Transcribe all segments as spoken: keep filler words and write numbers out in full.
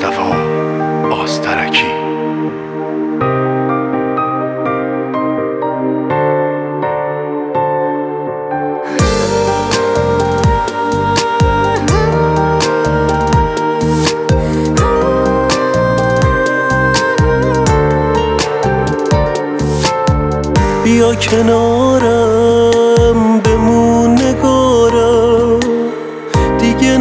مصطفی آسترکی. بیا کنارم بمون نگارم، دیگه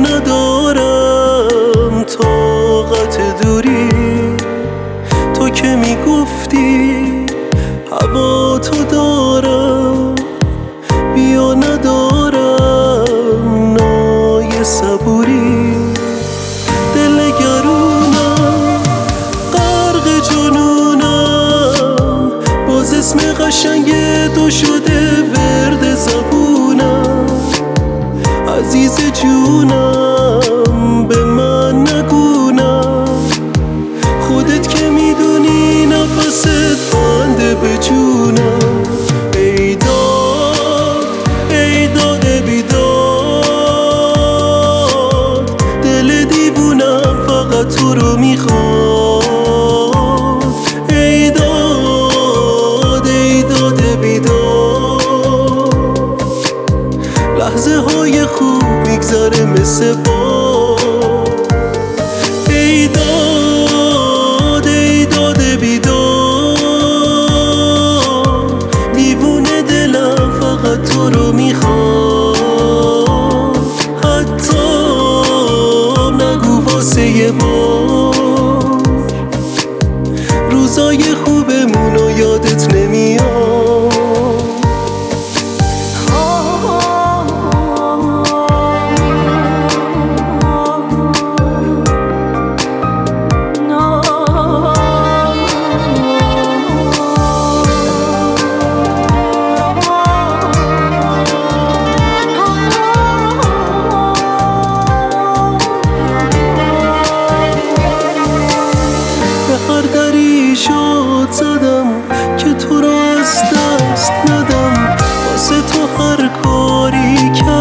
ندارم طاقت دوری. تو که میگفتی هوا تو دارم، بیا ندارم نای صبوری. دل گرونم غرق جنونم، باز اسم قشنگ تو شده ورد زبونم. عزیز جونم به من نگونم، خودت که میدونی نفست بنده به جونم. ای داد ای داد بیداد، دل دیوونم فقط تو رو میخواد. ای داد ای داد بیداد، لحظه های خوب میگذره مثل باد. ای داد ای داد بیداد، دیوونه دلم فقط تو رو میخواد. حتی نگو واسه یه بار، روزای خوبمونو یادت نمیاد. شاد زدم که تو را از دست ندم، واسه تو هر کاری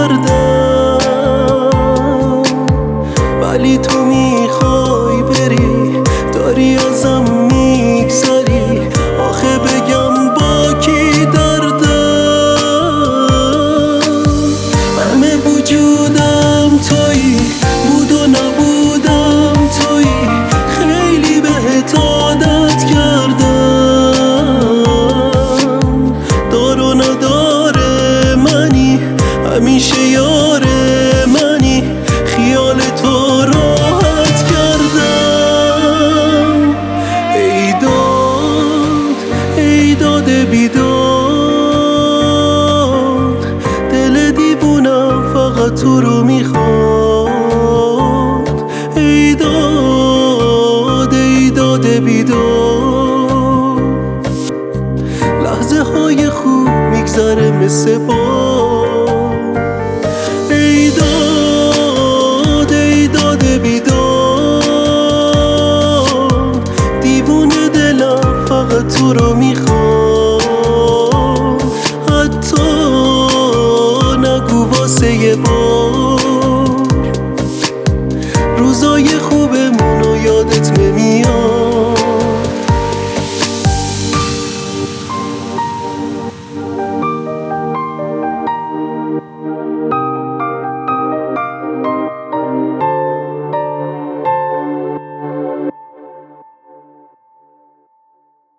کردم. ولی تو میخوای بری، داری ازم میگذری. آخه بگم با کی دردم؟ همه وجودم تویی، بود و نبودم تویی. خیلی بهت عادت کردم، دار و ندار منی، همیشه یار منی. خیال تو راحت کردم. ای داد ای داد بیداد، دل دیوونم فقط تو رو میخواد. ای داد ای داد بیداد، لحظه های خوب میگذره مثل باد. ای داد ای داد بیداد، دیوونه دلم فقط تو رو میخواد. حتی نگو واسه یه بار، روزای